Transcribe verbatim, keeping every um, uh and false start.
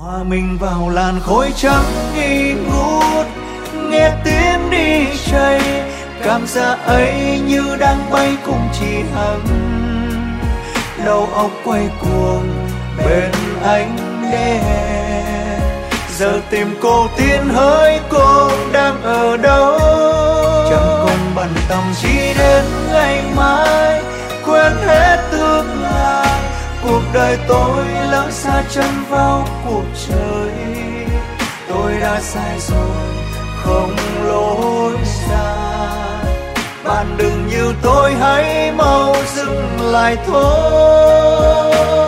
hòa mình vào làn khói trắng nghi ngút, nghe tiếng đi chạy, cảm giác ấy như đang bay cùng chị Hằng. Đầu óc quay cuồng bên ánh đèn, giờ tìm cô tiến hỡi, cô đang ở đâu? Chẳng còn bận tâm chi đến ngày mai, quên hết tương lai. Cuộc đời tôi lỡ xa chân vào cuộc trời, tôi đã sai rồi không lối ra. Bạn đừng như tôi, hãy mau dừng lại thôi.